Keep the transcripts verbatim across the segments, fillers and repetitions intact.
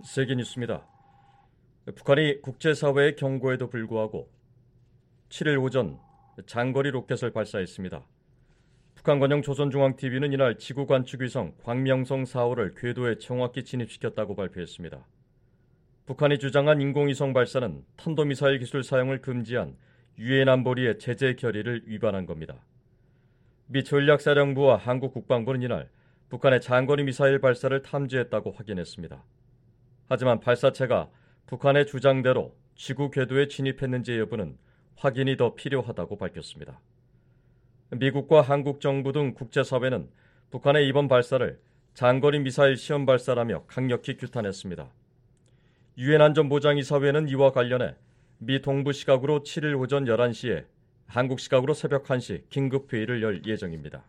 세계뉴스입니다. 북한이 국제사회의 경고에도 불구하고 칠일 오전 장거리 로켓을 발사했습니다. 북한관영 조선중앙티비는 이날 지구 관측위성 광명성 사 호를 궤도에 정확히 진입시켰다고 발표했습니다. 북한이 주장한 인공위성 발사는 탄도미사일 기술 사용을 금지한 유엔 안보리의 제재 결의를 위반한 겁니다. 미 전략사령부와 한국 국방부는 이날 북한의 장거리 미사일 발사를 탐지했다고 확인했습니다. 하지만 발사체가 북한의 주장대로 지구 궤도에 진입했는지의 여부는 확인이 더 필요하다고 밝혔습니다. 미국과 한국 정부 등 국제사회는 북한의 이번 발사를 장거리 미사일 시험 발사라며 강력히 규탄했습니다. 유엔 안전보장이사회는 이와 관련해 미 동부 시각으로 칠일 오전 열한 시에 한국 시각으로 새벽 한 시 긴급회의를 열 예정입니다.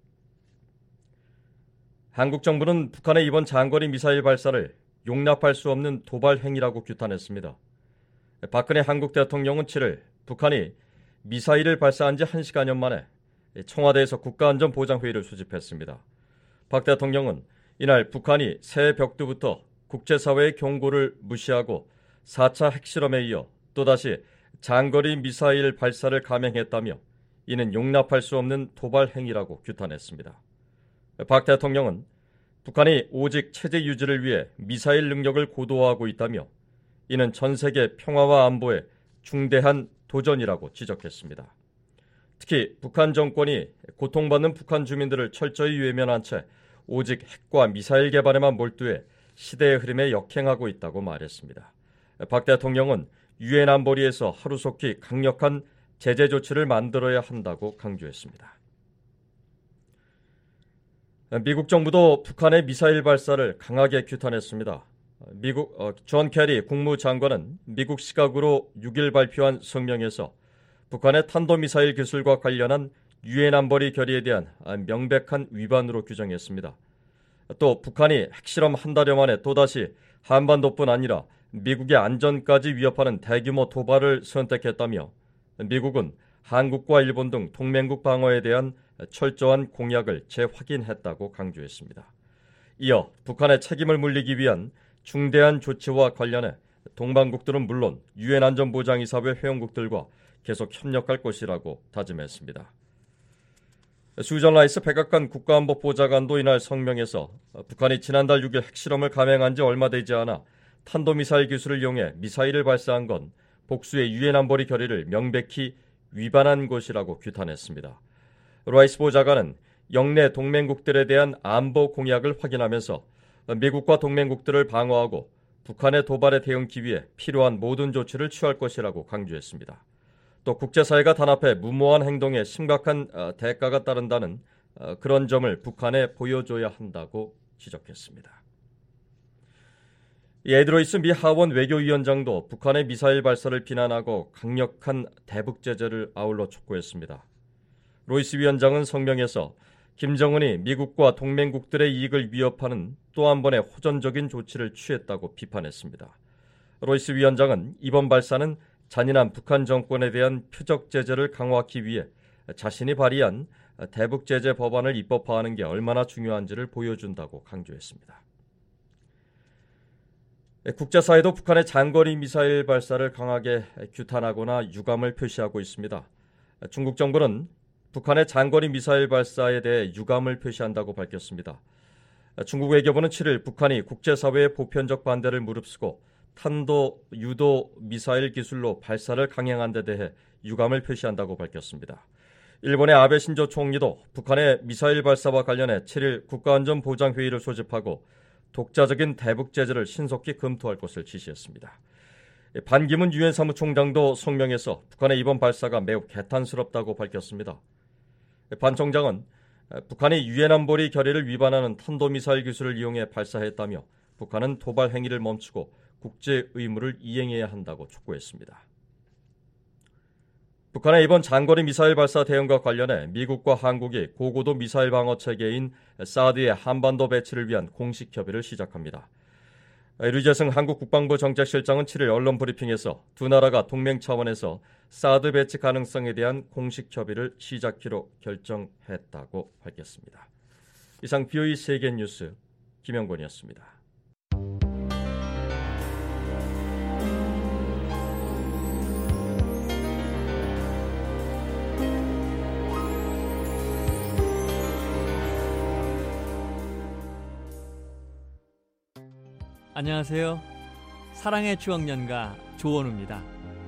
한국 정부는 북한의 이번 장거리 미사일 발사를 용납할 수 없는 도발 행위라고 규탄했습니다. 박근혜 한국 대통령은 칠일 북한이 미사일을 발사한 지 한 시간여 만에 청와대에서 국가안전보장회의를 소집했습니다. 박 대통령은 이날 북한이 새 벽두부터 국제사회의 경고를 무시하고 사 차 핵실험에 이어 또다시 장거리 미사일 발사를 감행했다며 이는 용납할 수 없는 도발 행위라고 규탄했습니다. 박 대통령은 북한이 오직 체제 유지를 위해 미사일 능력을 고도화하고 있다며 이는 전 세계 평화와 안보에 중대한 도전이라고 지적했습니다. 특히 북한 정권이 고통받는 북한 주민들을 철저히 외면한 채 오직 핵과 미사일 개발에만 몰두해 시대의 흐름에 역행하고 있다고 말했습니다. 박 대통령은 유엔 안보리에서 하루속히 강력한 제재 조치를 만들어야 한다고 강조했습니다. 미국 정부도 북한의 미사일 발사를 강하게 규탄했습니다. 미국 어, 존 캐리 국무장관은 미국 시각으로 육 일 발표한 성명에서 북한의 탄도미사일 기술과 관련한 유엔 안보리 결의에 대한 명백한 위반으로 규정했습니다. 또 북한이 핵실험 한 달여 만에 또다시 한반도뿐 아니라 미국의 안전까지 위협하는 대규모 도발을 선택했다며 미국은 한국과 일본 등 동맹국 방어에 대한 철저한 공약을 재확인했다고 강조했습니다. 이어 북한의 책임을 물리기 위한 중대한 조치와 관련해 동반국들은 물론 유엔 안전보장이사회 회원국들과 계속 협력할 것이라고 다짐했습니다. 수전 라이스 백악관 국가안보보좌관도 이날 성명에서 북한이 지난달 육 일 핵실험을 감행한 지 얼마 되지 않아 탄도미사일 기술을 이용해 미사일을 발사한 건 복수의 유엔 안보리 결의를 명백히 위반한 것이라고 규탄했습니다. 라이스 보좌관은 영내 동맹국들에 대한 안보 공약을 확인하면서 미국과 동맹국들을 방어하고 북한의 도발에 대응하기 위해 필요한 모든 조치를 취할 것이라고 강조했습니다. 또 국제사회가 단합해 무모한 행동에 심각한 대가가 따른다는 그런 점을 북한에 보여줘야 한다고 지적했습니다. 에드로이스 미 하원 외교위원장도 북한의 미사일 발사를 비난하고 강력한 대북 제재를 아울러 촉구했습니다. 로이스 위원장은 성명에서 김정은이 미국과 동맹국들의 이익을 위협하는 또 한 번의 호전적인 조치를 취했다고 비판했습니다. 로이스 위원장은 이번 발사는 잔인한 북한 정권에 대한 표적 제재를 강화하기 위해 자신이 발의한 대북 제재 법안을 입법화하는 게 얼마나 중요한지를 보여준다고 강조했습니다. 국제사회도 북한의 장거리 미사일 발사를 강하게 규탄하거나 유감을 표시하고 있습니다. 중국 정부는 북한의 장거리 미사일 발사에 대해 유감을 표시한다고 밝혔습니다. 중국 외교부는 칠일 북한이 국제사회의 보편적 반대를 무릅쓰고 탄도 유도 미사일 기술로 발사를 강행한 데 대해 유감을 표시한다고 밝혔습니다. 일본의 아베 신조 총리도 북한의 미사일 발사와 관련해 칠일 국가안전보장회의를 소집하고 독자적인 대북 제재를 신속히 검토할 것을 지시했습니다. 반기문 유엔 사무총장도 성명에서 북한의 이번 발사가 매우 개탄스럽다고 밝혔습니다. 반 총장은 북한이 유엔 안보리 결의를 위반하는 탄도미사일 기술을 이용해 발사했다며 북한은 도발 행위를 멈추고 국제 의무를 이행해야 한다고 촉구했습니다. 북한의 이번 장거리 미사일 발사 대응과 관련해 미국과 한국이 고고도 미사일 방어 체계인 사드의 한반도 배치를 위한 공식 협의를 시작합니다. 류재승 한국 국방부 정책실장은 칠일 언론 브리핑에서 두 나라가 동맹 차원에서 사드 배치 가능성에 대한 공식 협의를 시작키로 결정했다고 밝혔습니다. 이상 비오이 세계뉴스 김영권이었습니다. 안녕하세요. 사랑의 추억연가 조원우입니다.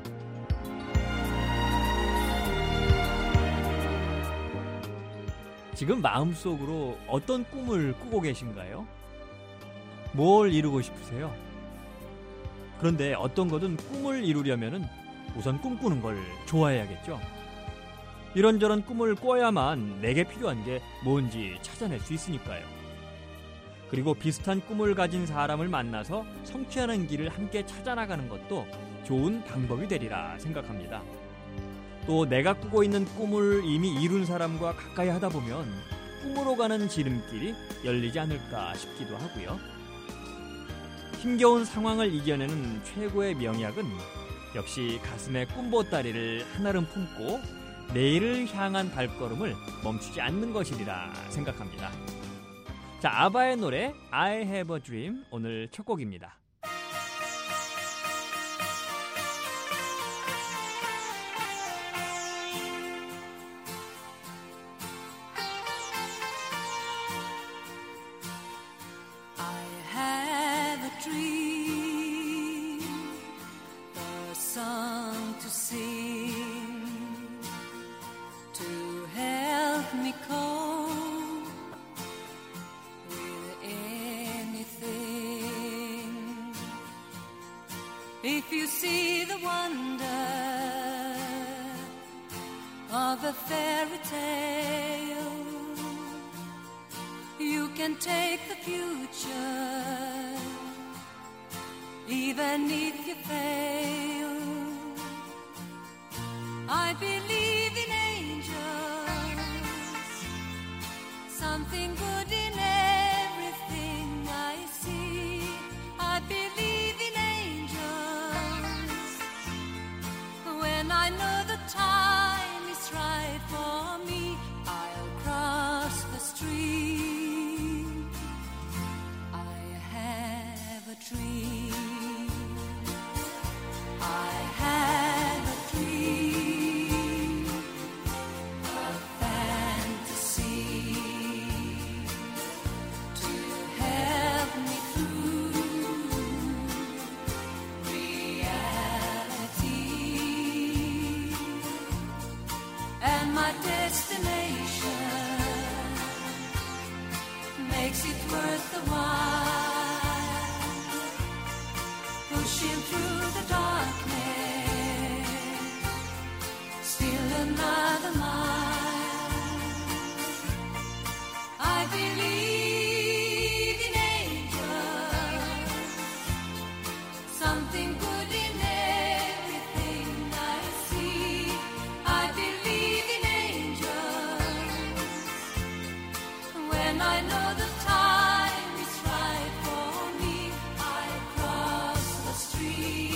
지금 마음속으로 어떤 꿈을 꾸고 계신가요? 뭘 이루고 싶으세요? 그런데 어떤 것은 꿈을 이루려면 우선 꿈꾸는 걸 좋아해야겠죠? 이런저런 꿈을 꿔야만 내게 필요한 게 뭔지 찾아낼 수 있으니까요. 그리고 비슷한 꿈을 가진 사람을 만나서 성취하는 길을 함께 찾아나가는 것도 좋은 방법이 되리라 생각합니다. 또 내가 꾸고 있는 꿈을 이미 이룬 사람과 가까이 하다 보면 꿈으로 가는 지름길이 열리지 않을까 싶기도 하고요. 힘겨운 상황을 이겨내는 최고의 명약은 역시 가슴에 꿈보따리를 한아름 품고 내일을 향한 발걸음을 멈추지 않는 것이리라 생각합니다. 자, 아바의 노래 I Have a Dream 오늘 첫 곡입니다. I have a dream, a song to sing, to help me cope with anything. If you see the wonder of a fairy tale, you can take the future, even if you fail. I believe in angels, something good in everything I see. I believe in angels, when I know the time is right for me, I'll cross the stream. I have a dream. I have a dream, a fantasy to help me through reality, and my destination makes it worth the while, pushing through the darkness, still another mile. I believe in angels, something good in everything I see. I believe in angels, when I know the time is right for me, I cross the street.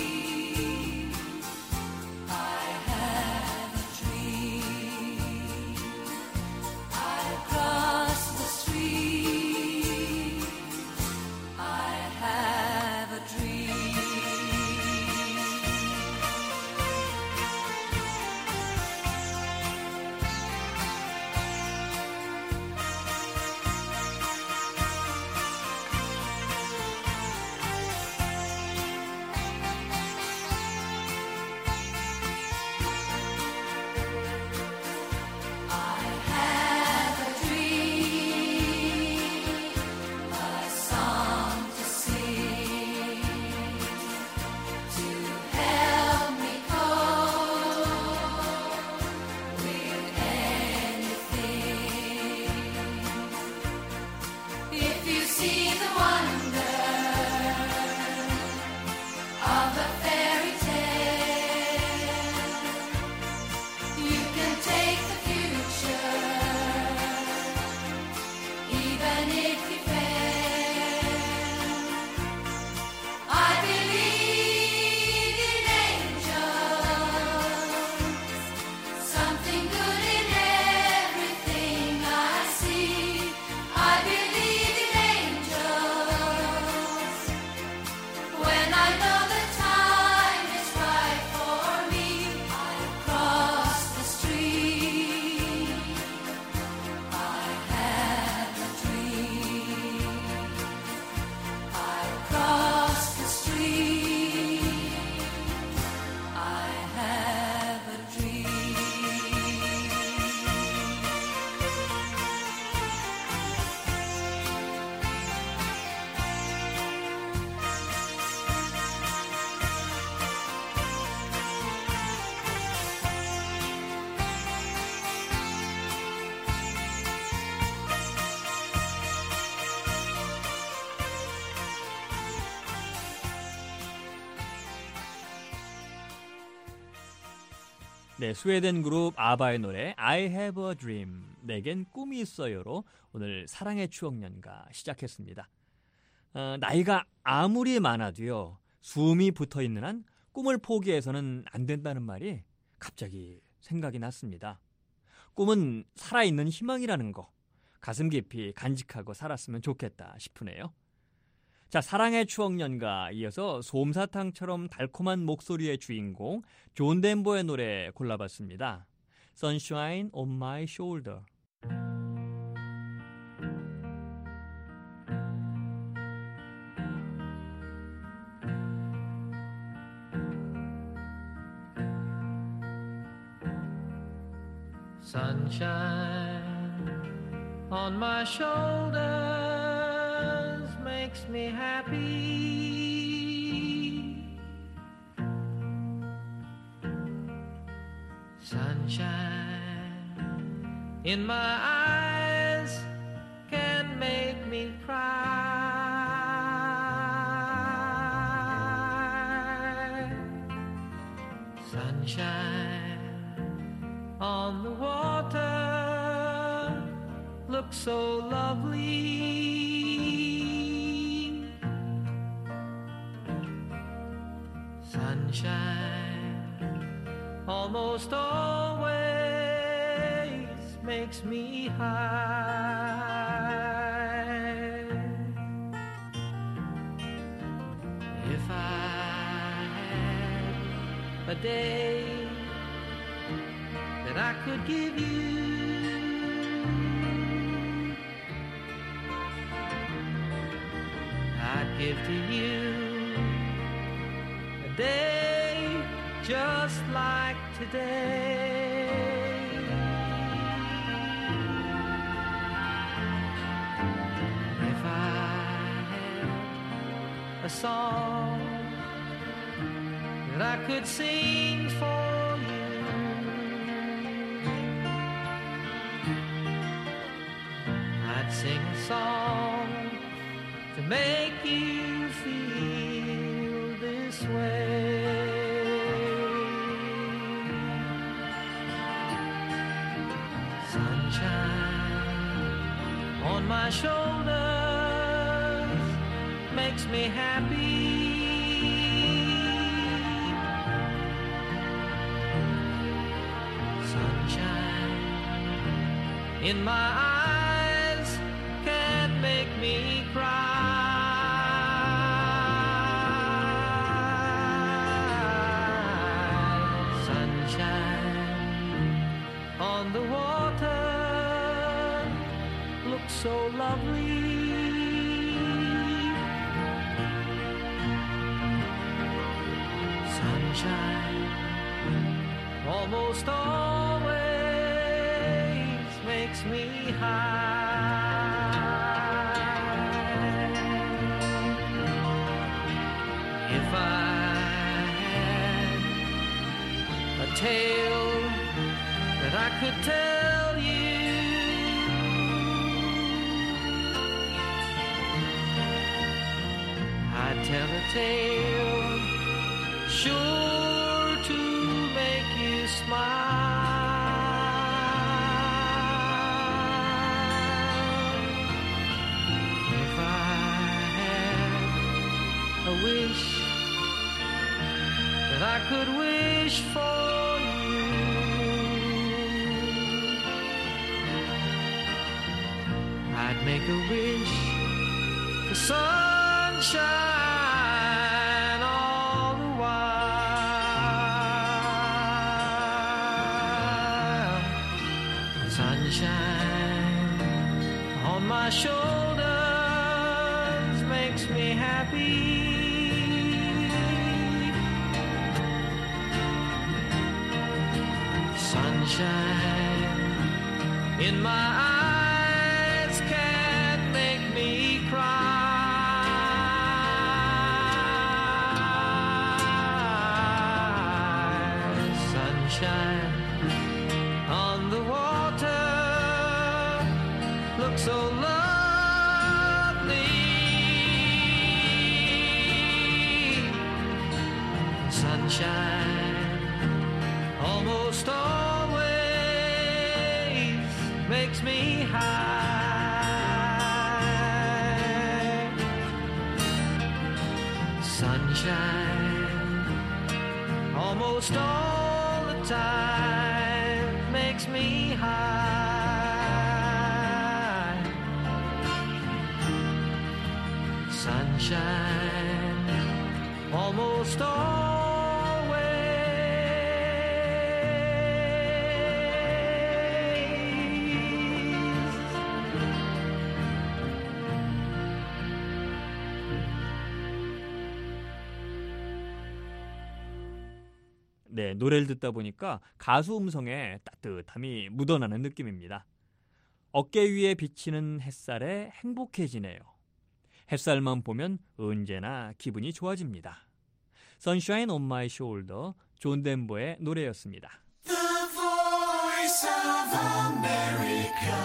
네, 스웨덴 그룹 아바의 노래 I have a dream, 내겐 꿈이 있어요로 오늘 사랑의 추억연가 시작했습니다. 어, 나이가 아무리 많아도요, 숨이 붙어있는 한 꿈을 포기해서는 안 된다는 말이 갑자기 생각이 났습니다. 꿈은 살아있는 희망이라는 거, 가슴 깊이 간직하고 살았으면 좋겠다 싶으네요. 자, 사랑의 추억연가 이어서 솜사탕처럼 달콤한 목소리의 주인공 존 덴버의 노래 골라봤습니다. Sunshine on my shoulder. Sunshine on my shoulders makes me happy. Sunshine in my eyes can make me cry. Sunshine on the water looks so lovely. Sunshine almost always makes me high. If I had a day that I could give you, I'd give to you a day just like today. If I had a song that I could sing for you, I'd sing a song to make you feel this way. Sunshine on my shoulders makes me happy. Sunshine in my eyes can make me cry. On the water looks so lovely. Sunshine almost always makes me high. If I had a tale that I could tell you, I'd tell a tale sure to make you smile. If I had a wish that I could wish for you, I'd make a wish for sunshine all the while. Sunshine on my shoulders makes me happy. Sunshine in my eyes can make me cry. Sunshine on the water looks so lovely. Sunshine almost makes me high. Sunshine almost all the time makes me high. Sunshine almost 네, 노래를 듣다 보니까 가수 음성에 따뜻함이 묻어나는 느낌입니다. 어깨 위에 비치는 햇살에 행복해지네요. 햇살만 보면 언제나 기분이 좋아집니다. Sunshine on my shoulder, 존 덴버의 노래였습니다. The voice of America,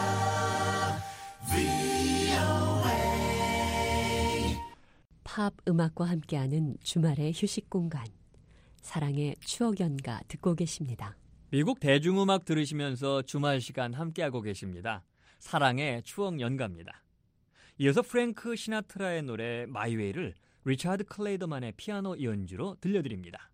브이오에이. 팝 음악과 함께하는 주말의 휴식 공간. 사랑의 추억 연가 듣고 계십니다. 미국 대중음악 들으시면서 주말 시간 함께하고 계십니다. 사랑의 추억 연가입니다. 이어서 프랭크 시나트라의 노래 마이웨이를 리차드 클레이더만의 피아노 연주로 들려드립니다.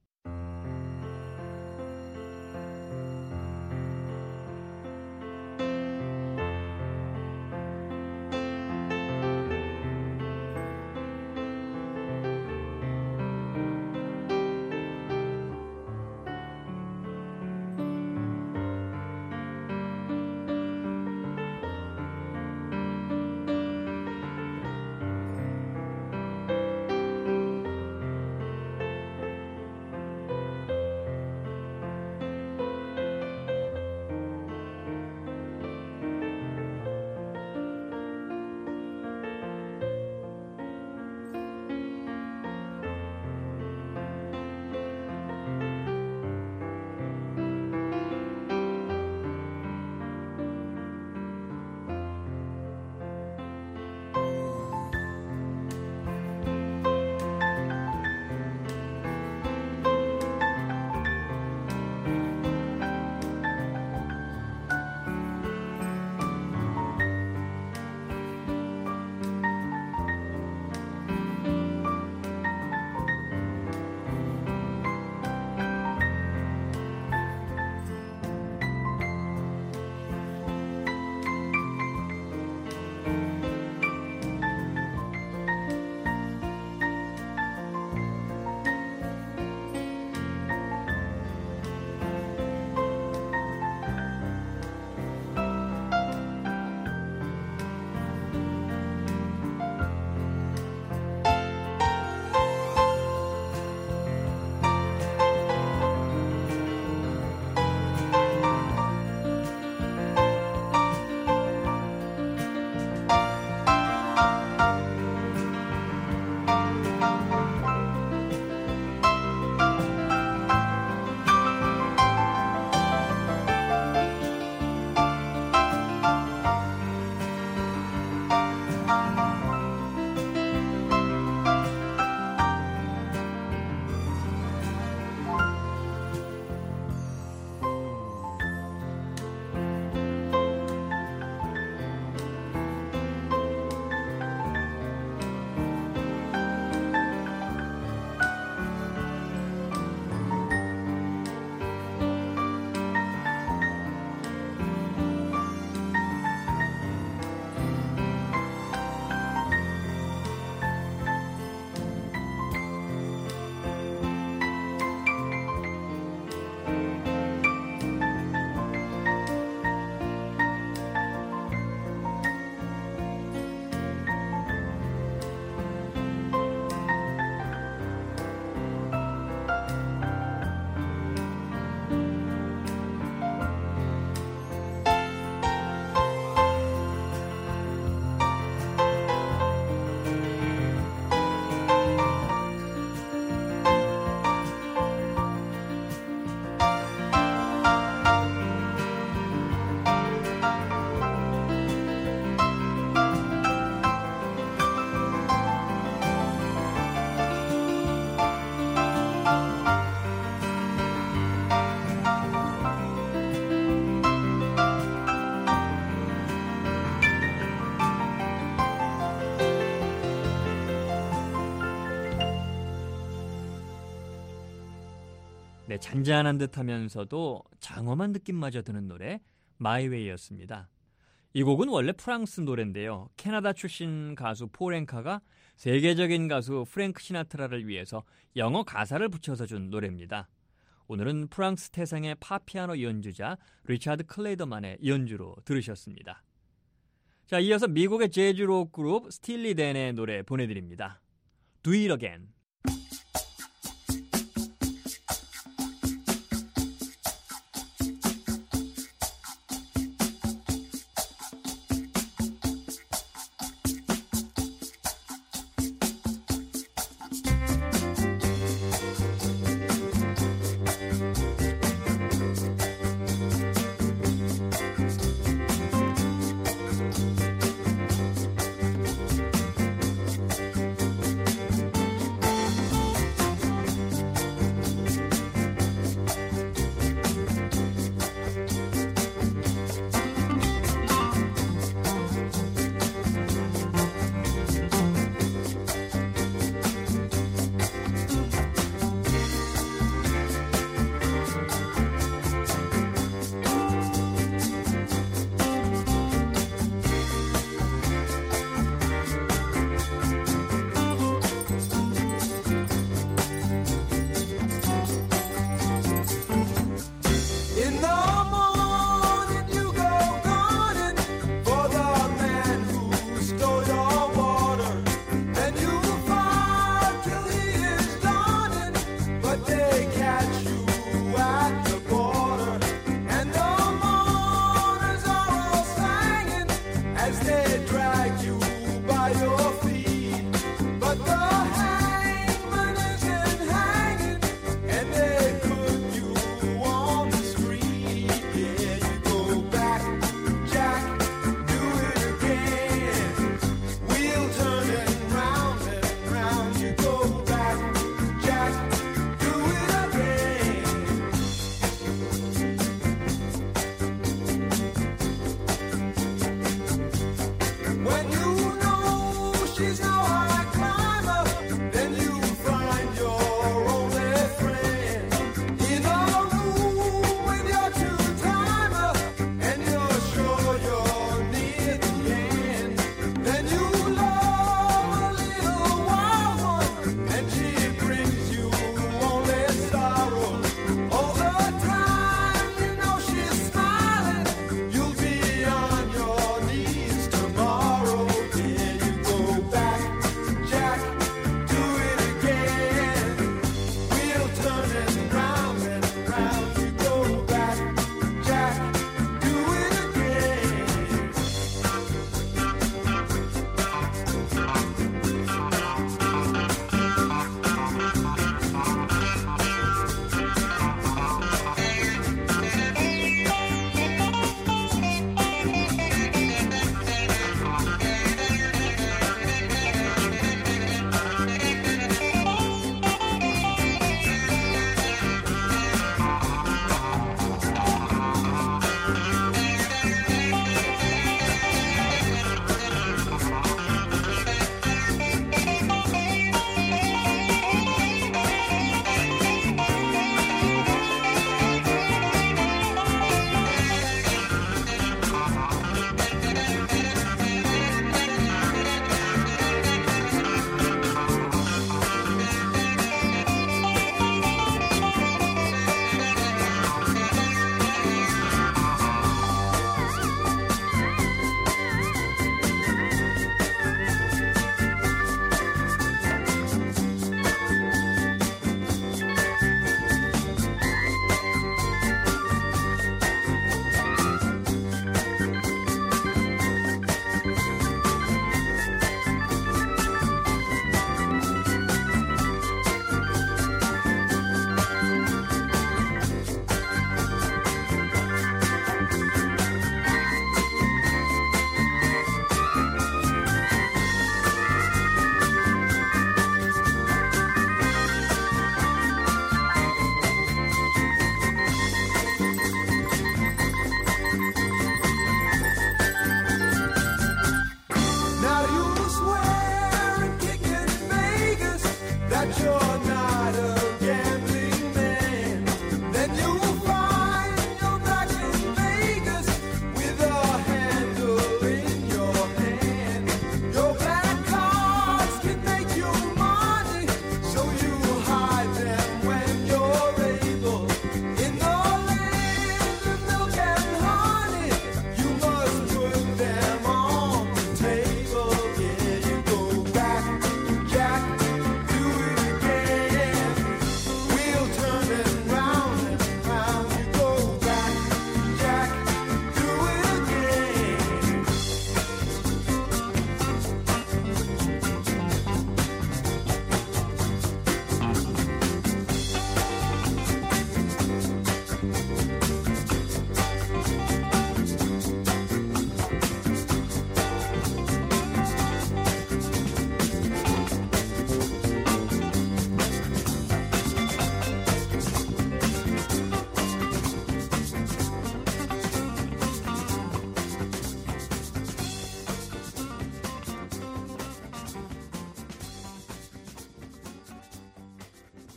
네, 잔잔한 듯하면서도 장엄한 느낌마저 드는 노래 마이웨이였습니다. 이 곡은 원래 프랑스 노래인데요. 캐나다 출신 가수 폴 앵카가 세계적인 가수 프랭크 시나트라를 위해서 영어 가사를 붙여서 준 노래입니다. 오늘은 프랑스 태생의 팝피아노 연주자 리차드 클레이더만의 연주로 들으셨습니다. 자, 이어서 미국의 재즈록 그룹 스틸리 댄의 노래 보내드립니다. Do It Again.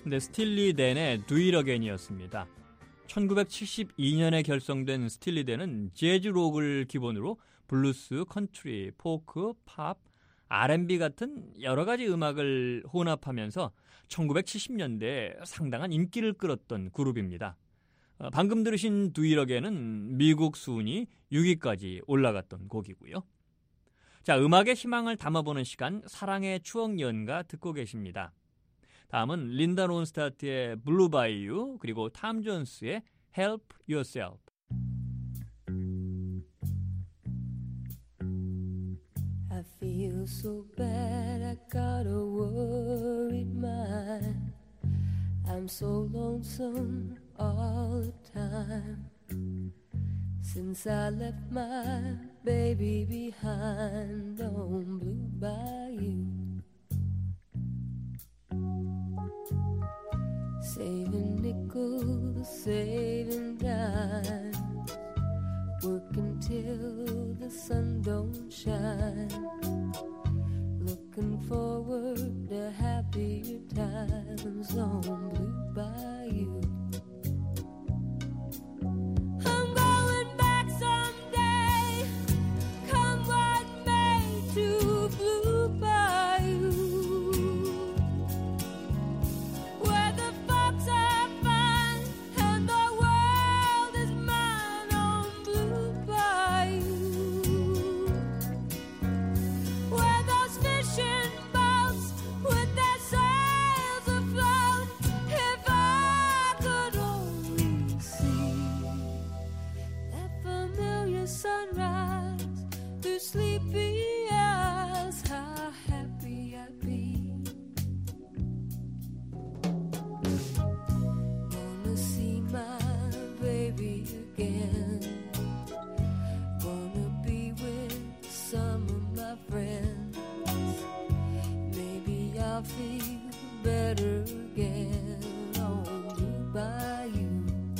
네, 스틸리 댄의 Do It Again이었습니다. 천구백칠십이 년에 결성된 스틸리 댄은 재즈 록을 기본으로 블루스, 컨트리, 포크, 팝, 알앤비 같은 여러 가지 음악을 혼합하면서 천구백칠십 년대에 상당한 인기를 끌었던 그룹입니다. 방금 들으신 Do It Again은 미국 순위 육 위까지 올라갔던 곡이고요. 자, 음악의 희망을 담아보는 시간, 사랑의 추억 연가 듣고 계십니다. 다음은 린다 론스타트의 Blue Bayou, 그리고 탐 존스의 Help Yourself. I feel so bad, I got a worried mind. I'm so lonesome all the time. Since I left my baby behind on Blue Bayou. Saving nickels, saving dimes, working till the sun don't shine, looking forward to happier times on Blue Bayou. I'm going back someday, come what may, to Blue Bayou, where the folks are fine and the world is mine on Blue Bayou, where those fishing boats with their sails afloat, if I could only see that familiar sunrise through sleepy eyes, how happy I'd be. Wanna see my baby again, wanna be with some of my friends, maybe I'll feel better again on Blue Bayou.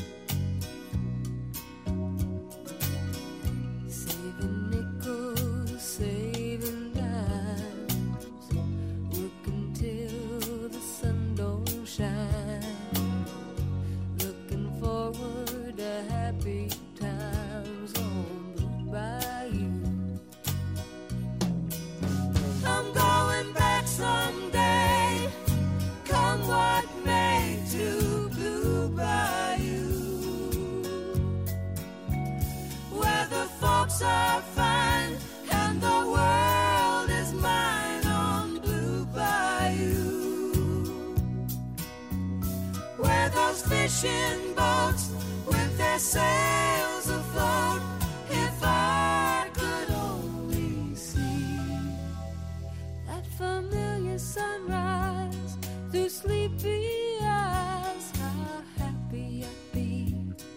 Saving nickels, saving dimes, working till the sun don't shine, looking forward to happy times on Blue Bayou. I'm going back someday, come what may, to Blue Bayou, where the folks are fine and the world is mine on Blue Bayou, where those fishing boats with their sails afloat, if I could only see that familiar sunrise through sleepy eyes, how happy I'd be.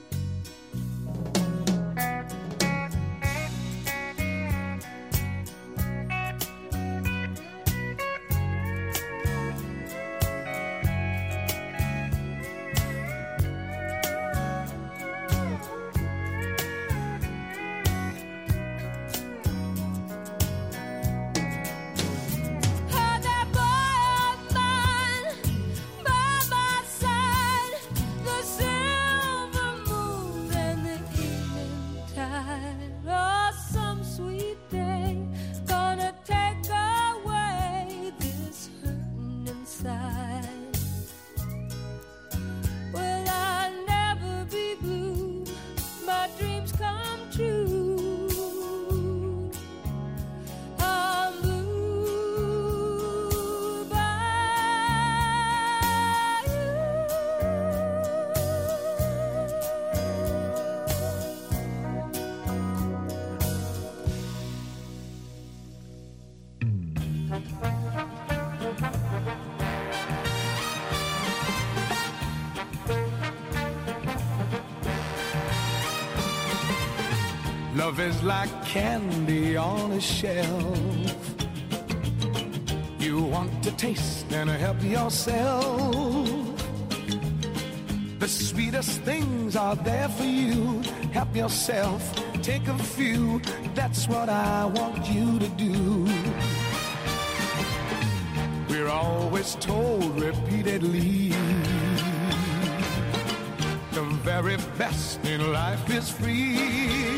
Had that boy of mine by my side, the silver moon and the evening tide. Oh, some sweet day gonna take away this hurting inside. Will I never be blue? My dreams come true. I'm Blue Love is like candy on a shelf. You want to taste and help yourself. The sweetest things are there for you. Help yourself, take a few. That's what I want you to do. We're We're always told repeatedly the very best in life is free.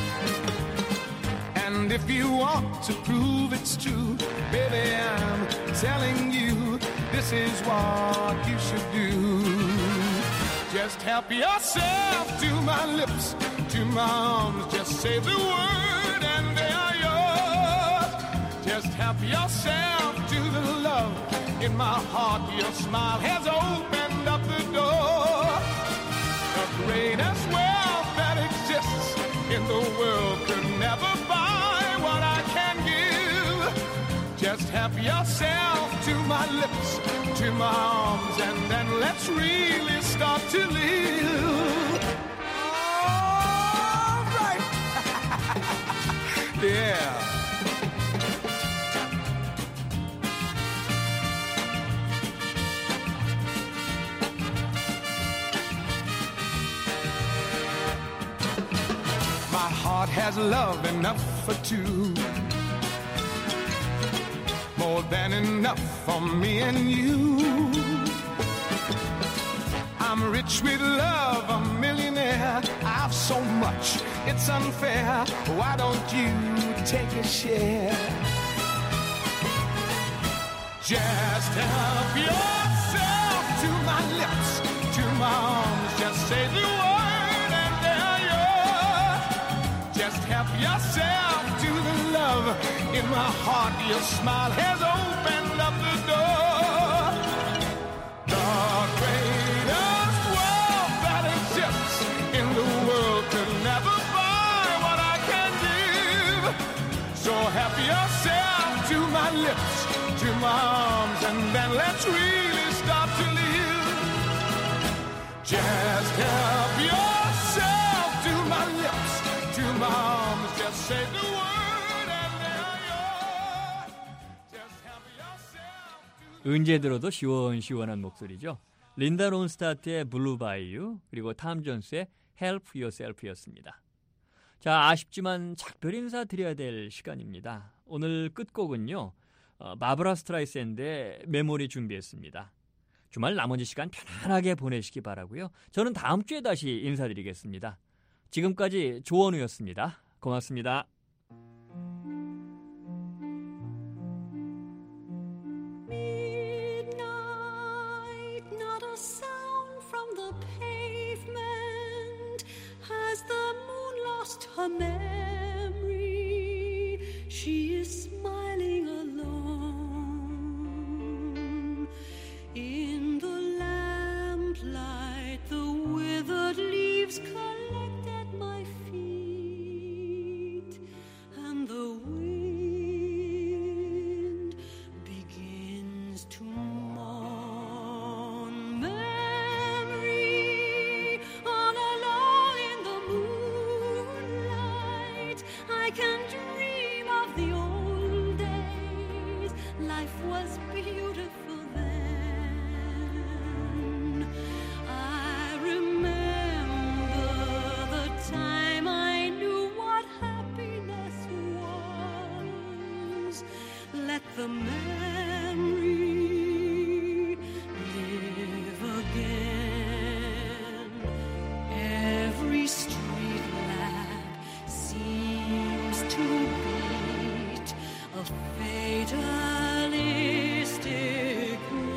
And if you want to prove it's true, baby, I'm telling you, this is what you should do. Just help yourself to my lips, to my arms, just say the word and they are yours. Just help yourself to the love in my heart. Your smile has opened up the door. The greatest wealth that exists in the world could never buy what I can give. Just help yourself to my lips, to my arms, and then let's really start to live. All right. Yeah. My heart has love enough for two, more than enough for me and you. I'm rich with love, a millionaire. I've so much, it's unfair. Why don't you take a share? Just help yourself to my lips, to my arms. Just say the word and they're yours. Just help yourself to the love in my heart. Your smile has opened up the door. The greatest wealth that exists in the world could never buy what I can give. So help yourself to my lips, to my arms, and then let's really start to live. Just help yourself to my lips, to my arms, just say the word and they're yours. Just help yourself to... 언제 들어도 시원시원한 목소리죠. 린다 론스타트의 블루 바이유, 그리고 탐 존스의 Help Yourself였습니다. 자, 아쉽지만 작별 인사 드려야 될 시간입니다. 오늘 끝곡은요, 어, 바브라 스트라이샌드의 메모리 준비했습니다. 주말 나머지 시간 편안하게 보내시기 바라고요. 저는 다음 주에 다시 인사드리겠습니다. 지금까지 조원우였습니다. 고맙습니다. Midnight, not a sound from the pavement. Has the moon lost her memory? She is smiling alone. In the lamplight, the withered leaves collect at my feet, and the wind begins to mourn. Memory, all alone in the moonlight, I can dream of the old days. Life was beautiful then. I remember the time I knew what happiness was. Let the memory live again. Every street lamp seems to beat a fatalistic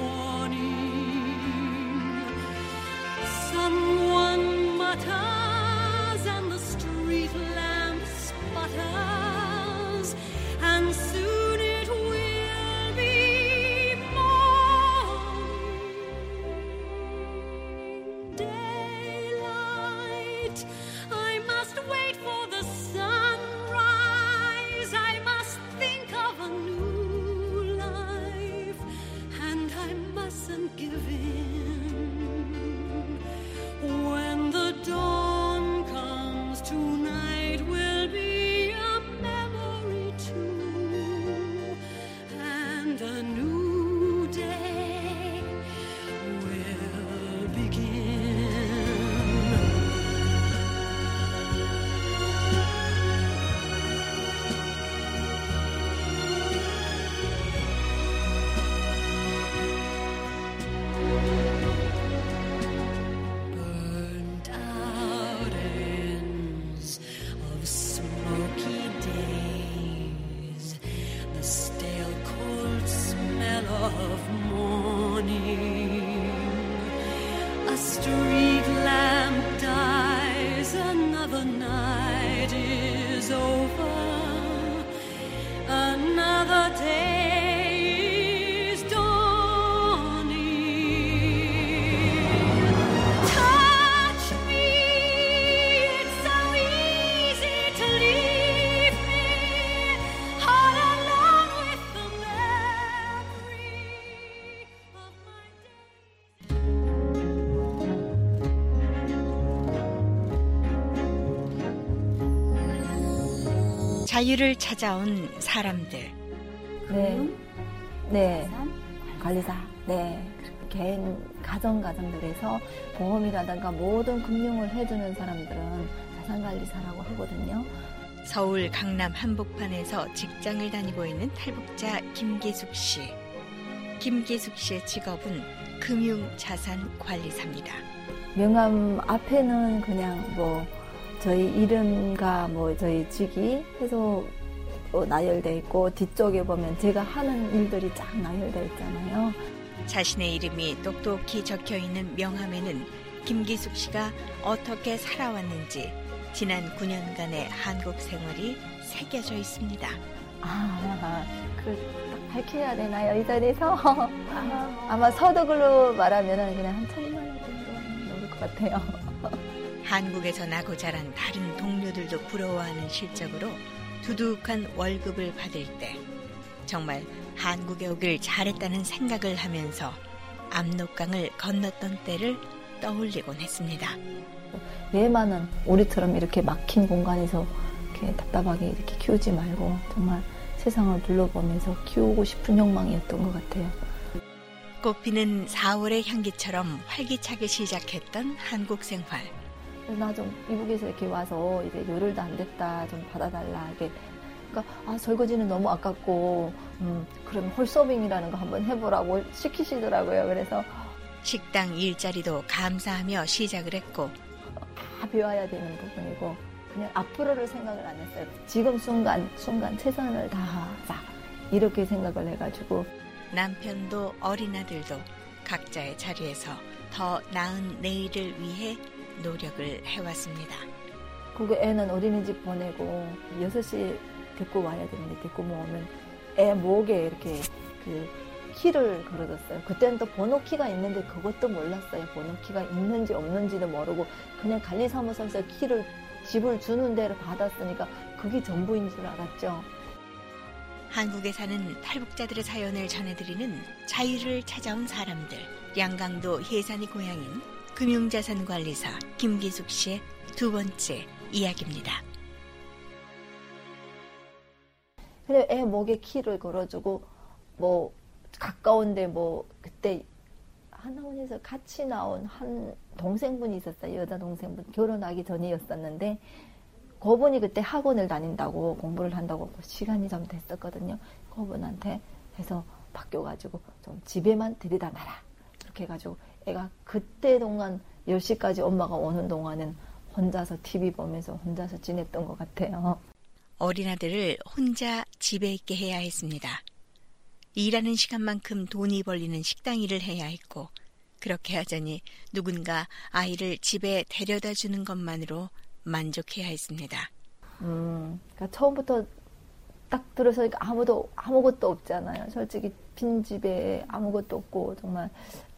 warning. Someone mutters and the street lamp sputters, and soon it will be morning. Daylight, I must wait for the sunrise. I must think of a new life, and I mustn't give in. When the dawn comes, tonight will be a memory too, and a new day will begin. street lamp dies, another night is over, another day is dawning. Touch me, it's so easy to leave me all alone with the memory of my day. 자유를 찾아온 사람들. 네, 네, 관리사, 네, 개인 가정 가정들에서 보험이라든가 모든 금융을 해주는 사람들은 자산관리사라고 하거든요. 서울 강남 한복판에서 직장을 다니고 있는 탈북자 김기숙 씨. 김기숙 씨의 직업은 금융자산관리사입니다. 명함 앞에는 그냥 뭐 저희 이름과 뭐 저희 직위 해서 나열돼 있고, 뒤쪽에 보면 제가 하는 일들이 쫙 나열돼 있잖아요. 자신의 이름이 똑똑히 적혀 있는 명함에는 김기숙 씨가 어떻게 살아왔는지 지난 구 년간의 한국 생활이 새겨져 있습니다. 아, 그걸 딱 밝혀야 되나요, 이 자리에서? 아마 서독으로 말하면은 그냥 한 천만 원 정도 넘을 것 같아요. 한국에서 나고 자란 다른 동료들도 부러워하는 실적으로 두둑한 월급을 받을 때 정말 한국에 오길 잘했다는 생각을 하면서 압록강을 건넜던 때를 떠올리곤 했습니다. 얘만은 우리처럼 이렇게 막힌 공간에서 이렇게 답답하게 이렇게 키우지 말고 정말 세상을 둘러보면서 키우고 싶은 욕망이었던 것 같아요. 꽃피는 사월의 향기처럼 활기차게 시작했던 한국 생활. 나 좀 이북에서 이렇게 와서 이제 열흘도 안 됐다, 좀 받아달라. 이게 그러니까 아 설거지는 너무 아깝고, 음 그럼 홀서빙이라는 거 한번 해보라고 시키시더라고요. 그래서 식당 일자리도 감사하며 시작을 했고, 다 배워야 되는 부분이고 그냥 앞으로를 생각을 안 했어요. 지금 순간 순간 최선을 다하자 이렇게 생각을 해가지고. 남편도 어린아들도 각자의 자리에서 더 나은 내일을 위해 노력을 해왔습니다. 그리고 애는 어린이집 보내고 여섯 시에 데리고 와야 되는데 데리고 모으면 애 목에 이렇게 그 키를 걸어뒀어요. 그때는 또 번호키가 있는데 그것도 몰랐어요. 번호키가 있는지 없는지도 모르고 그냥 관리사무소에서 키를 집을 주는 대로 받았으니까 그게 전부인 줄 알았죠. 한국에 사는 탈북자들의 사연을 전해드리는 자유를 찾아온 사람들. 양강도 해산이 고향인 금융자산관리사 김기숙 씨의 두 번째 이야기입니다. 근데 애 목에 키를 걸어주고 뭐 가까운데 뭐 그때 하나원에서 같이 나온 한 동생분이 있었어요. 여자 동생분. 결혼하기 전이었었는데 그분이 그때 학원을 다닌다고 공부를 한다고 시간이 좀 됐었거든요. 그분한테 해서 바뀌어가지고 좀 집에만 들이다 놔라. 그렇게 해가지고 애가 그때 동안 열 시까지 엄마가 오는 동안은 혼자서 티비 보면서 혼자서 지냈던 것 같아요. 어린아들을 혼자 집에 있게 해야 했습니다. 일하는 시간만큼 돈이 벌리는 식당 일을 해야 했고, 그렇게 하자니 누군가 아이를 집에 데려다 주는 것만으로 만족해야 했습니다. 음, 그러니까 처음부터 딱 들어서니까 아무도 아무것도 없잖아요. 솔직히 빈 집에 아무것도 없고 정말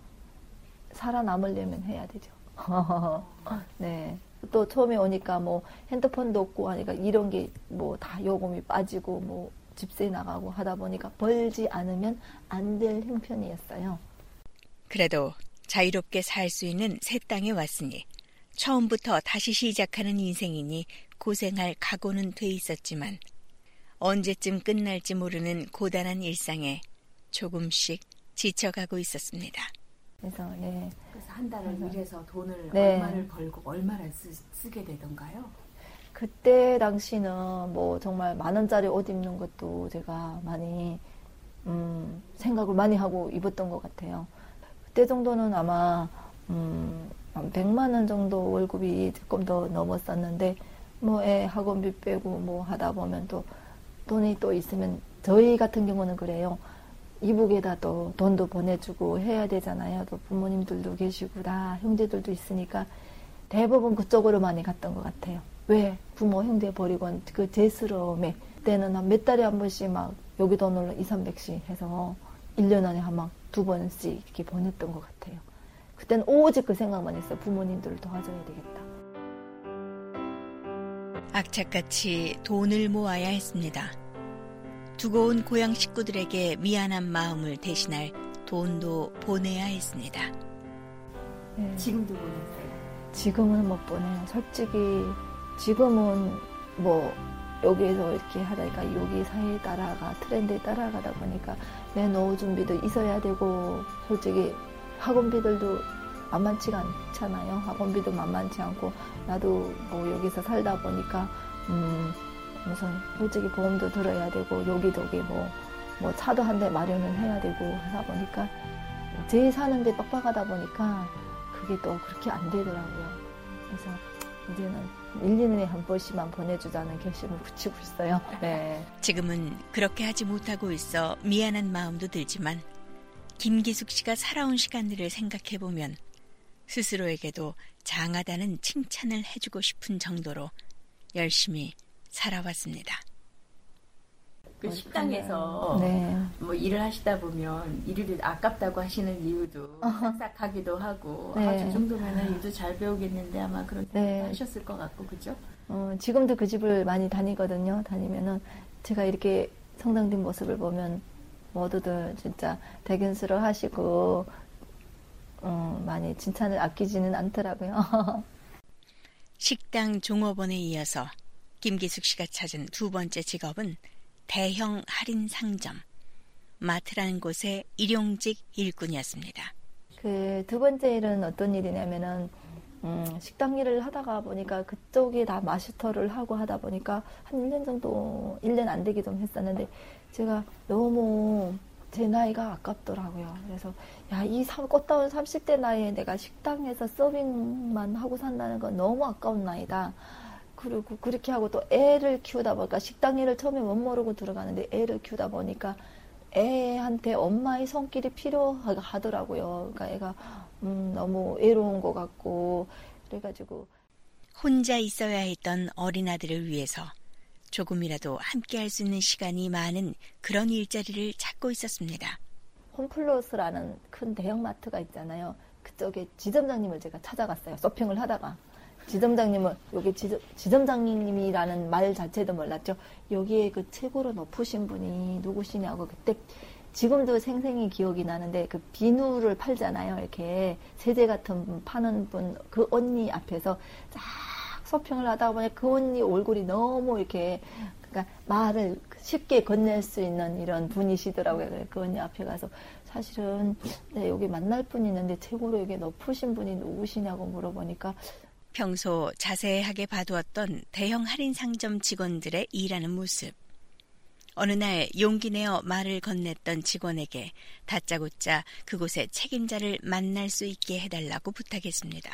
살아남으려면 해야 되죠. 네. 또 처음에 오니까 뭐 핸드폰도 없고 하니까 이런 게 뭐 다 요금이 빠지고 뭐 집세 나가고 하다 보니까 벌지 않으면 안 될 형편이었어요. 그래도 자유롭게 살 수 있는 새 땅에 왔으니 처음부터 다시 시작하는 인생이니 고생할 각오는 돼 있었지만 언제쯤 끝날지 모르는 고단한 일상에 조금씩 지쳐가고 있었습니다. 그래서 네. 그래서 한 달을 그래서, 일해서 돈을 네. 얼마를 벌고 얼마를 쓰, 쓰게 되던가요? 그때 당시는 뭐 정말 만 원짜리 옷 입는 것도 제가 많이 음, 생각을 많이 하고 입었던 것 같아요. 그때 정도는 아마 음, 한 백만 원 정도 월급이 조금 더 넘었었는데 뭐 애 학원비 빼고 뭐 하다 보면 또 돈이 또 있으면 저희 같은 경우는 그래요. 이북에다 또 돈도 보내주고 해야 되잖아요. 또 부모님들도 계시고 다 형제들도 있으니까 대부분 그쪽으로 많이 갔던 것 같아요. 왜? 부모 형제 버리고 그 죄스러움에 그때는 한 몇 달에 한 번씩 막 여기 돈으로 이삼백씩 해서 일 년 안에 한 막 두 번씩 이렇게 보냈던 것 같아요. 그때는 오직 그 생각만 했어요. 부모님들을 도와줘야 되겠다. 악착같이 돈을 모아야 했습니다. 두고 온 고향 식구들에게 미안한 마음을 대신할 돈도 보내야 했습니다. 네. 지금도 보내세요? 지금은 못 보내요. 솔직히 지금은 뭐 여기에서 이렇게 하다니까 여기 사회에 따라가 트렌드에 따라가다 보니까 내 노후 준비도 있어야 되고 솔직히 학원비들도 만만치가 않잖아요. 학원비도 만만치 않고 나도 뭐 여기서 살다 보니까 음 무슨 솔직히 보험도 들어야 되고 여기저기 뭐, 뭐 차도 한 대 마련을 해야 되고 하다 보니까 제 사는데 빡빡하다 보니까 그게 또 그렇게 안 되더라고요. 그래서 이제는 일, 이 년에 한 번씩만 보내주자는 결심을 붙이고 있어요. 네. 지금은 그렇게 하지 못하고 있어 미안한 마음도 들지만 김기숙 씨가 살아온 시간들을 생각해보면 스스로에게도 장하다는 칭찬을 해주고 싶은 정도로 열심히 살아왔습니다. 그 식당에서 네. 뭐 일을 하시다 보면 일이 아깝다고 하시는 이유도 싹싹하기도 하고 네. 아, 저 정도면 일도 잘 배우겠는데 아마 그런 네. 하셨을 것 같고 그죠? 어, 지금도 그 집을 많이 다니거든요. 다니면은 제가 이렇게 성장된 모습을 보면 모두들 진짜 대견스러워 하시고 어, 많이 칭찬을 아끼지는 않더라고요. 식당 종업원에 이어서 김기숙 씨가 찾은 두 번째 직업은 대형 할인 상점, 마트라는 곳의 일용직 일꾼이었습니다. 그 두 번째 일은 어떤 일이냐면은 음, 식당 일을 하다가 보니까 그쪽이 다 마스터를 하고 하다 보니까 한 일 년 정도, 일 년 안 되기 좀 했었는데 제가 너무 제 나이가 아깝더라고요. 그래서 야, 이 꽃다운 삼십 대 나이에 내가 식당에서 서빙만 하고 산다는 건 너무 아까운 나이다. 그리고 그렇게 하고 또 애를 키우다 보니까 식당 일을 처음에 못 모르고 들어가는데 애를 키우다 보니까 애한테 엄마의 손길이 필요하더라고요. 그러니까 애가 음, 너무 외로운 것 같고 그래가지고 혼자 있어야 했던 어린아들을 위해서 조금이라도 함께할 수 있는 시간이 많은 그런 일자리를 찾고 있었습니다. 홈플러스라는 큰 대형마트가 있잖아요. 그쪽에 지점장님을 제가 찾아갔어요. 서핑을 하다가. 지점장님은 여기 지점, 지점장님이라는 말 자체도 몰랐죠. 여기에 그 최고로 높으신 분이 누구시냐고 그때 지금도 생생히 기억이 나는데 그 비누를 팔잖아요. 이렇게 세제 같은 분 파는 분 그 언니 앞에서 쫙 서핑을 하다 보니 그 언니 얼굴이 너무 이렇게 그러니까 말을 쉽게 건넬 수 있는 이런 분이시더라고요. 그래 그 언니 앞에 가서 사실은 네, 여기 만날 분이 있는데 최고로 여기 높으신 분이 누구시냐고 물어보니까 평소 자세하게 봐두었던 대형 할인 상점 직원들의 일하는 모습. 어느 날 용기 내어 말을 건넸던 직원에게 다짜고짜 그곳의 책임자를 만날 수 있게 해달라고 부탁했습니다.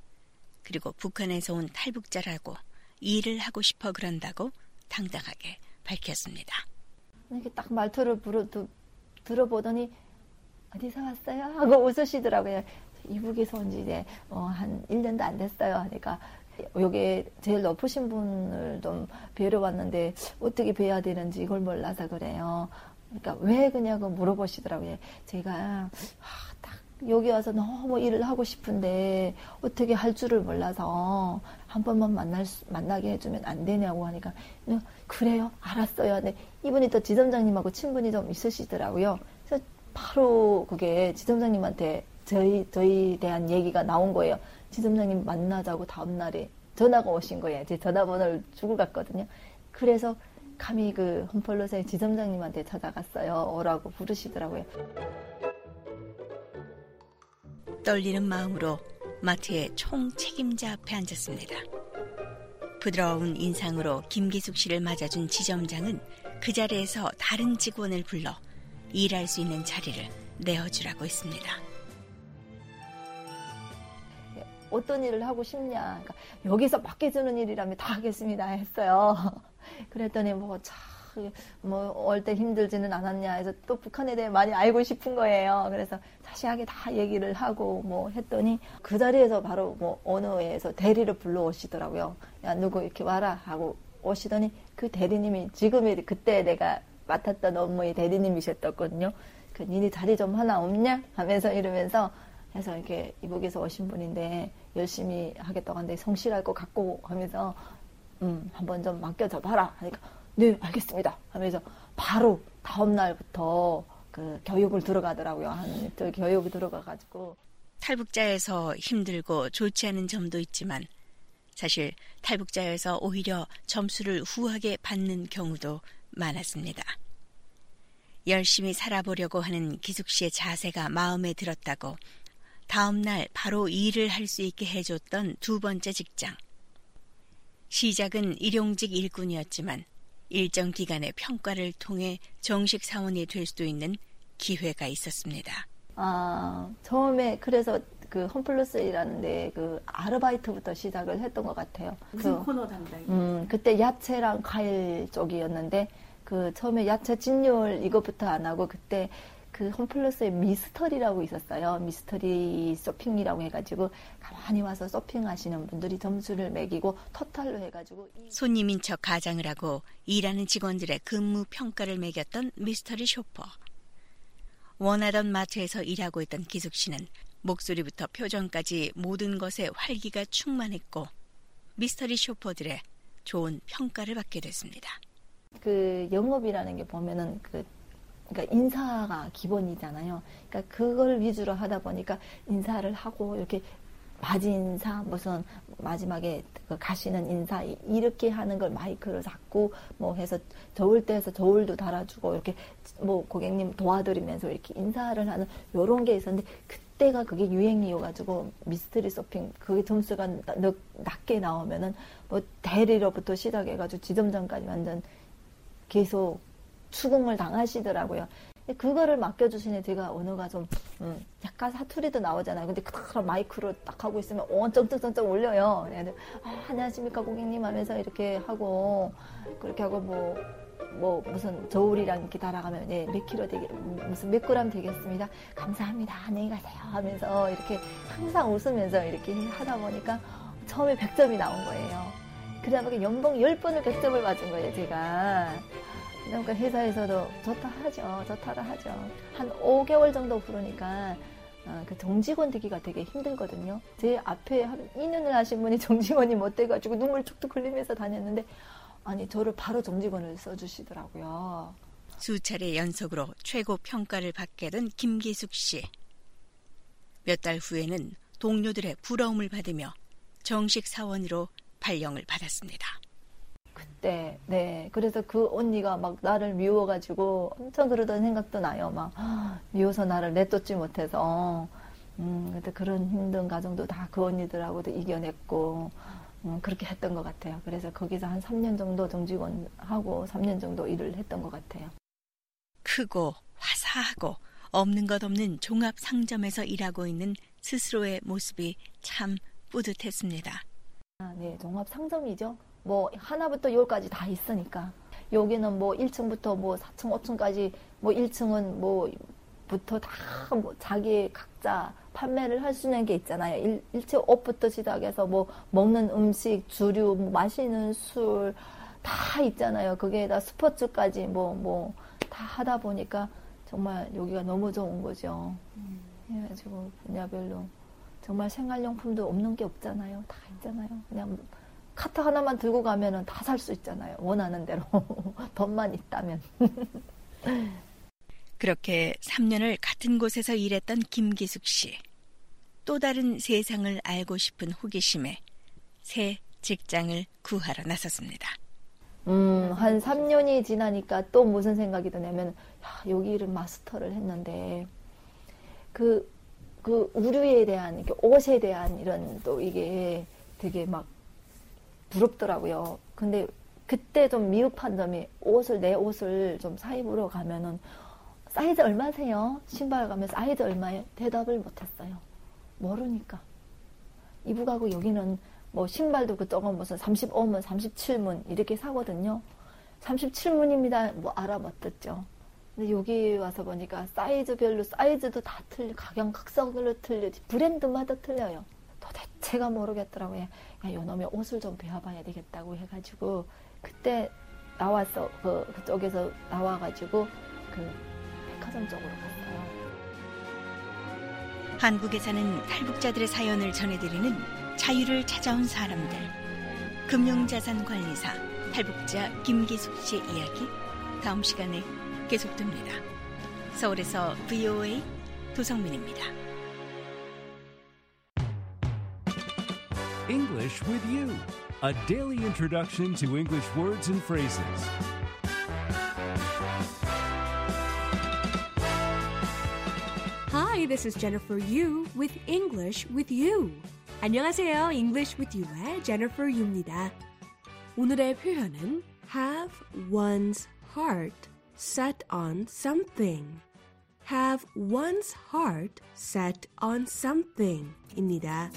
그리고 북한에서 온 탈북자라고 일을 하고 싶어 그런다고 당당하게 밝혔습니다. 이렇게 딱 말투를 부르, 두, 들어보더니 어디서 왔어요? 하고 웃으시더라고요. 이북에서 온 지 이제 어, 한 일 년도 안 됐어요. 하니까 여기 제일 높으신 분을 좀 뵈러 왔는데 어떻게 뵈야 되는지 이걸 몰라서 그래요. 그러니까 왜 그냐고 물어보시더라고요. 제가 아, 딱 여기 와서 너무 일을 하고 싶은데 어떻게 할 줄을 몰라서 한 번만 만날 수, 만나게 해주면 안 되냐고 하니까 그래요? 알았어요. 근데 이분이 또 지점장님하고 친분이 좀 있으시더라고요. 그래서 바로 그게 지점장님한테 저희, 저희 대한 얘기가 나온 거예요. 지점장님 만나자고 다음날에 전화가 오신 거예요. 제 전화번호를 주고 갔거든요. 그래서 감히 그 홈플러스의 지점장님한테 찾아갔어요. 오라고 부르시더라고요. 떨리는 마음으로 마트의 총 책임자 앞에 앉았습니다. 부드러운 인상으로 김기숙 씨를 맞아준 지점장은 그 자리에서 다른 직원을 불러 일할 수 있는 자리를 내어주라고 했습니다. 어떤 일을 하고 싶냐. 그러니까 여기서 맡겨주는 일이라면 다 하겠습니다 했어요. 그랬더니 뭐 참 뭐 올 때 힘들지는 않았냐 해서 또 북한에 대해 많이 알고 싶은 거예요. 그래서 자세하게 다 얘기를 하고 뭐 했더니 그 자리에서 바로 뭐 어느 회에서 대리를 불러오시더라고요. 야 누구 이렇게 와라 하고 오시더니 그 대리님이 지금이 그때 내가 맡았던 업무의 대리님이셨거든요. 그 니네 자리 좀 하나 없냐 하면서 이러면서 해서 이렇게 이북에서 오신 분인데 열심히 하겠다고 하는데 성실할 것 같고 하면서 음 한번 좀 맡겨줘 봐라 하니까 네 알겠습니다 하면서 바로 다음 날부터 그 교육을 들어가더라고요. 한 저 교육을 들어가가지고 탈북자에서 힘들고 좋지 않은 점도 있지만 사실 탈북자에서 오히려 점수를 후하게 받는 경우도 많았습니다. 열심히 살아보려고 하는 기숙 씨의 자세가 마음에 들었다고 다음 날 바로 일을 할 수 있게 해줬던 두 번째 직장. 시작은 일용직 일꾼이었지만 일정 기간의 평가를 통해 정식 사원이 될 수도 있는 기회가 있었습니다. 아 처음에 그래서 그 홈플러스라는 데 그 아르바이트부터 시작을 했던 것 같아요. 무슨 그, 코너 담당이? 음 그때 야채랑 과일 쪽이었는데 그 처음에 야채 진열 이것부터 안 하고 그때 그 홈플러스에 미스터리라고 있었어요. 미스터리 서핑이라고 해가지고 가만히 와서 서핑하시는 분들이 점수를 매기고 토탈로 해가지고 손님인 척 가장을 하고 일하는 직원들의 근무 평가를 매겼던 미스터리 쇼퍼. 원하던 마트에서 일하고 있던 기숙 씨는 목소리부터 표정까지 모든 것에 활기가 충만했고 미스터리 쇼퍼들의 좋은 평가를 받게 됐습니다. 그 영업이라는 게 보면은 그 그러니까 인사가 기본이잖아요. 그러니까 그걸 위주로 하다 보니까 인사를 하고 이렇게 바지 인사 무슨 마지막에 그 가시는 인사 이렇게 하는 걸 마이크를 잡고 뭐 해서 저울 때에서 저울도 달아주고 이렇게 뭐 고객님 도와드리면서 이렇게 인사를 하는 요런 게 있었는데 그때가 그게 유행이어가지고 미스터리 서핑 그게 점수가 나, 낮게 나오면은 뭐 대리로부터 시작해가지고 지점장까지 완전 계속 추궁을 당하시더라고요. 그거를 맡겨주시니 제가 언어가 좀 음, 약간 사투리도 나오잖아요. 근데 그런 마이크로 딱 하고 있으면 엉쩍쩍쩍 울려요. 그래서 아, 안녕하십니까 고객님 하면서 이렇게 하고 그렇게 하고 뭐, 뭐 무슨 저울이랑 이렇게 달아가면 네, 몇 킬로 되게 무슨 몇 그램 되겠습니다. 감사합니다. 안녕히 가세요 하면서 이렇게 항상 웃으면서 이렇게 하다 보니까 처음에 백 점이 나온 거예요. 그다음에 연봉 열 번을 백 점을 맞은 거예요 제가. 그러니까 회사에서도 좋다 하죠. 좋다라 하죠. 한 오 개월 정도 부르니까 어, 그 정직원 되기가 되게 힘들거든요. 제 앞에 한 이 년을 하신 분이 정직원이 못 돼가지고 눈물 툭툭 흘리면서 다녔는데 아니 저를 바로 정직원을 써주시더라고요. 수차례 연속으로 최고 평가를 받게 된 김기숙 씨. 몇 달 후에는 동료들의 부러움을 받으며 정식 사원으로 발령을 받았습니다. 그때 네 그래서 그 언니가 막 나를 미워가지고 엄청 그러던 생각도 나요. 막 미워서 나를 내쫓지 못해서 음 그때 그런 힘든 과정도 다 그 언니들하고도 이겨냈고 음, 그렇게 했던 것 같아요. 그래서 거기서 한 삼 년 정도 정직원 하고 삼 년 정도 일을 했던 것 같아요. 크고 화사하고 없는 것 없는 종합 상점에서 일하고 있는 스스로의 모습이 참 뿌듯했습니다. 아, 네 종합 상점이죠. 뭐 하나부터 열까지 다 있으니까 여기는 뭐 일 층부터 뭐 사 층, 오 층까지 뭐 일 층은 뭐부터 다 뭐 자기 각자 판매를 할 수 있는 게 있잖아요. 일, 일체 옷부터 시작해서 뭐 먹는 음식, 주류, 뭐 마시는 술 다 있잖아요. 거기에다 스포츠까지 뭐 뭐 다 하다 보니까 정말 여기가 너무 좋은 거죠. 음. 그래가지고 분야별로 정말 생활용품도 없는 게 없잖아요. 다 있잖아요. 그냥 카트 하나만 들고 가면은 다 살 수 있잖아요. 원하는 대로. 돈만 있다면. 그렇게 삼 년을 같은 곳에서 일했던 김기숙 씨. 또 다른 세상을 알고 싶은 호기심에 새 직장을 구하러 나섰습니다. 음, 한 삼 년이 지나니까 또 무슨 생각이 드냐면, 야, 여기 일은 마스터를 했는데, 그, 그 의류에 대한, 이렇게 옷에 대한 이런 또 이게 되게 막 부럽더라고요. 근데 그때 좀 미흡한 점이 옷을, 내 옷을 좀 사입으러 가면은, 사이즈 얼마세요? 신발 가면 사이즈 얼마예요? 대답을 못했어요. 모르니까. 이북하고 여기는 뭐 신발도 그쪽은 무슨 삼십오 문, 삼십칠 문 이렇게 사거든요. 삼십칠 문입니다. 뭐 알아봤었죠. 근데 여기 와서 보니까 사이즈별로 사이즈도 다 틀려, 각양각색으로 틀리지, 브랜드마다 틀려요. 도대체가 모르겠더라고요. 야, 요놈의 옷을 좀 배워봐야 되겠다고 해가지고 그때 나와서 그 그쪽에서 나와가지고 그 백화점 쪽으로 갔어요. 한국에 사는 탈북자들의 사연을 전해드리는 자유를 찾아온 사람들. 금융자산관리사 탈북자 김기숙 씨의 이야기 다음 시간에 계속됩니다. 서울에서 브이오에이 도성민입니다. English with you, a daily introduction to English words and phrases. Hi, this is Jennifer Yu with English with You. 안녕하세요. English with You의 Jennifer Yu입니다. 오늘의 표현은 have one's heart set on something. have one's heart set on something 입니다.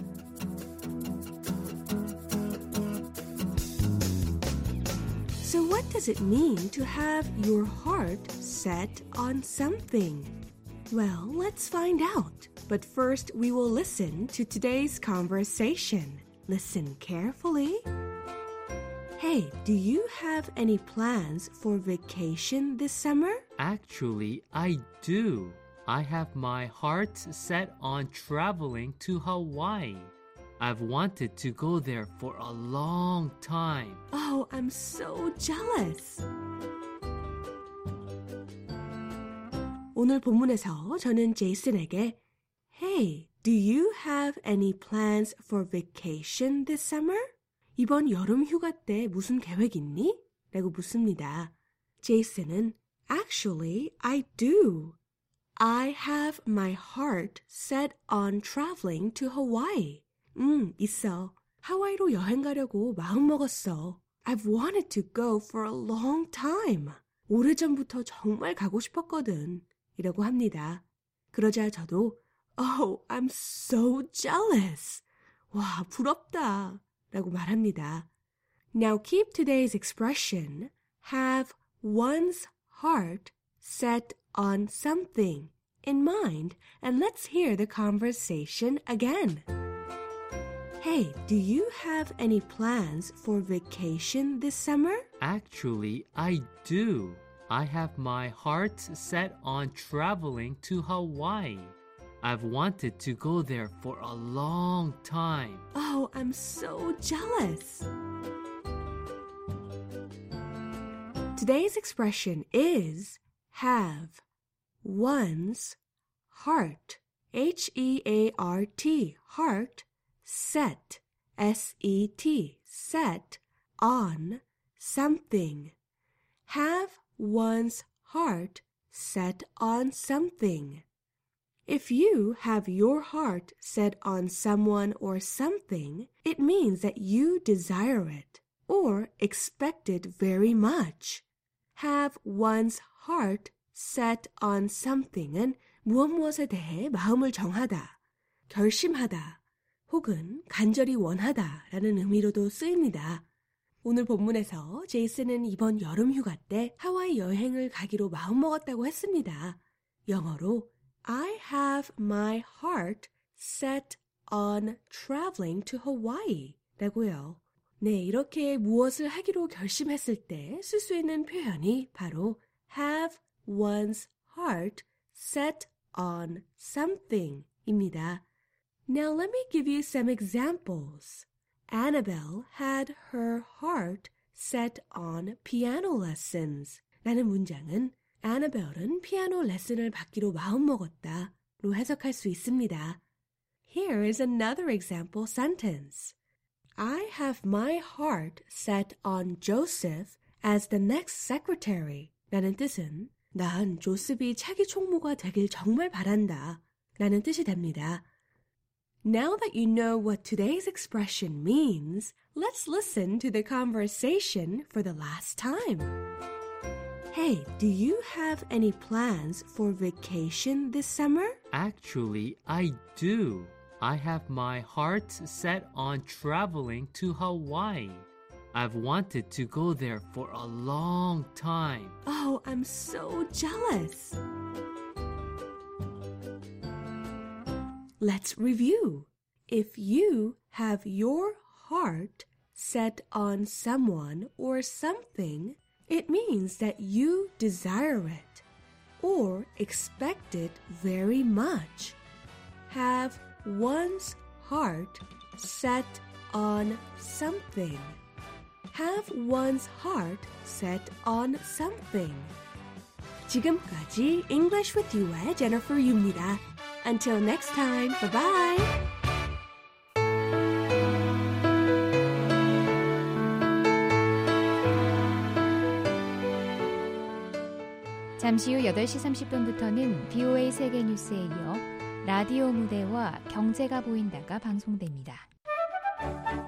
So what does it mean to have your heart set on something? Well, let's find out. But first, we will listen to today's conversation. Listen carefully. Hey, do you have any plans for vacation this summer? Actually, I do. I have my heart set on traveling to Hawaii. I've wanted to go there for a long time. Oh, I'm so jealous. 오늘 본문에서 저는 제이슨에게 Hey, do you have any plans for vacation this summer? 이번 여름 휴가 때 무슨 계획 있니? 라고 묻습니다. 제이슨은 Actually, I do. I have my heart set on traveling to Hawaii. 음, 있어. 하와이로 여행 가려고 마음먹었어. I've wanted to go for a long time. 오래전부터 정말 가고 싶었거든. 이라고 합니다. 그러자 저도 Oh, I'm so jealous. 와, 부럽다. 라고 말합니다. Now keep today's expression have one's heart set on something in mind and let's hear the conversation again. Hey, do you have any plans for vacation this summer? Actually, I do. I have my heart set on traveling to Hawaii. I've wanted to go there for a long time. Oh, I'm so jealous. Today's expression is have one's heart, H E A R T, heart, set, S E T, set, on something. Have one's heart set on something. If you have your heart set on someone or something, it means that you desire it or expect it very much. Have one's heart set on something은 무엇 무엇에 대해 마음을 정하다, 결심하다, 혹은 간절히 원하다라는 의미로도 쓰입니다. 오늘 본문에서 제이슨은 이번 여름 휴가 때 하와이 여행을 가기로 마음먹었다고 했습니다. 영어로 I have my heart set on traveling to Hawaii 라고요. 네, 이렇게 무엇을 하기로 결심했을 때 쓸 수 있는 표현이 바로 have one's heart set on something 입니다. Now let me give you some examples. Annabelle had her heart set on piano lessons 라는 문장은 Annabelle은 피아노 레슨을 받기로 마음먹었다 로 해석할 수 있습니다. Here is another example sentence. I have my heart set on Joseph as the next secretary 라는 뜻은 난 조셉이 차기 총무가 되길 정말 바란다 라는 뜻이 됩니다. Now that you know what today's expression means, let's listen to the conversation for the last time. Hey, do you have any plans for vacation this summer? Actually, I do. I have my heart set on traveling to Hawaii. I've wanted to go there for a long time. Oh, I'm so jealous. Let's review. If you have your heart set on someone or something, it means that you desire it or expect it very much. Have one's heart set on something. Have one's heart set on something. 지금까지 English with You의 Jennifer Yu입니다. Until next time, bye-bye. 잠시 후 여덟 시 삼십 분부터는 비오에이 세계뉴스에 이어 라디오 무대와 경제가 보인다가 방송됩니다.